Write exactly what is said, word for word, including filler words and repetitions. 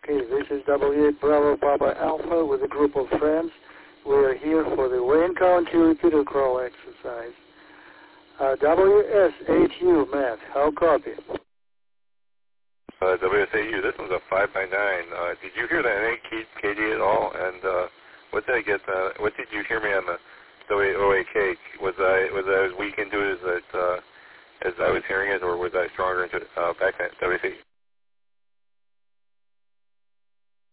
Okay, this is W eight Bravo Papa Alpha with a group of friends. We are here for the Wayne County repeater crawl exercise. Uh, W S eight U, Matt, how copy? Uh, W S eight U, this one's a five by nine. Uh, did you hear that N eight K D at all? And uh, what did I get? Uh, what did you hear me on the W eight O A K? Was I was I as weak into it as it, uh, as I was hearing it, or was I stronger into it uh, back then? W S eight